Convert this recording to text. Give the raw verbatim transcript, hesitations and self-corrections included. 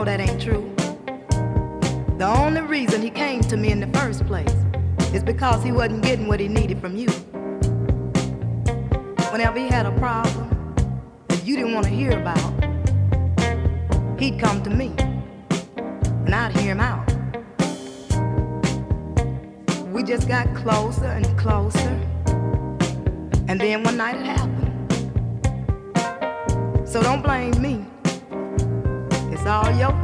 that ain't true. The only reason he came to me in the first place is because he wasn't getting what he needed from you. Whenever he had a problem that you didn't want to hear about, he'd come to me and I'd hear him out. We just got closer and closer, and then one night it happened. So don't blame me. It's all your fault.